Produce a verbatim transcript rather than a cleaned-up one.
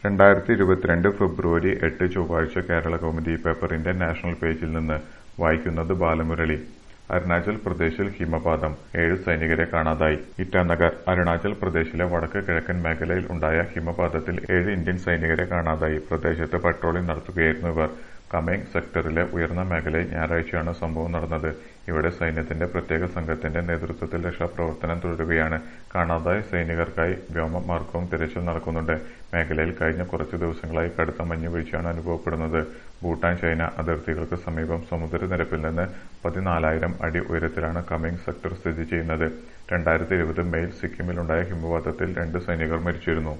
രണ്ടായിരത്തി ഇരുപത്തിരണ്ട് ഫെബ്രുവരി എട്ട് ചൊവ്വാഴ്ച കേരളകൗമുദി പേപ്പറിന്റെ നാഷണൽ പേജിൽ നിന്ന് വായിക്കുന്നത് ബാലമുരളി. അരുണാചൽ പ്രദേശിൽ ഹിമപാതം, ഏഴ് സൈനികരെ കാണാതായി. ഇറ്റാനഗർ. അരുണാചൽ പ്രദേശിലെ വടക്ക് കിഴക്കൻ മേഖലയിൽ ഉണ്ടായ ഹിമപാതത്തിൽ ഏഴ് ഇന്ത്യൻ സൈനികരെ കാണാതായി. പ്രദേശത്ത് പട്രോളിംഗ് നടത്തുകയായിരുന്നു ഇവർ. കമേങ് സെക്ടറിലെ ഉയർന്ന മേഖലയിൽ ഞായറാഴ്ചയാണ് സംഭവം നടന്നത്. ഇവിടെ സൈന്യത്തിന്റെ പ്രത്യേക സംഘത്തിന്റെ നേതൃത്വത്തിൽ രക്ഷാപ്രവർത്തനം തുടരുകയാണ്. കാണാതായ സൈനികർക്കായി വ്യോമമാർഗവും തിരച്ചിൽ നടക്കുന്നുണ്ട്. മേഖലയിൽ കഴിഞ്ഞ കുറച്ചു ദിവസങ്ങളായി കടുത്ത മഞ്ഞുവീഴ്ചയാണ് അനുഭവപ്പെടുന്നത്. ഭൂട്ടാൻ ചൈന അതിർത്തികൾക്ക് സമീപം സമുദ്രനിരപ്പിൽ നിന്ന് പതിനാലായിരം അടി ഉയരത്തിലാണ് കമേങ് സെക്ടർ സ്ഥിതി ചെയ്യുന്നത്. രണ്ടായിരത്തി ഇരുപത് മെയിൽ സിക്കിമിലുണ്ടായ ഹിമപാതത്തിൽ രണ്ട് സൈനികർ മരിച്ചിരുന്നു.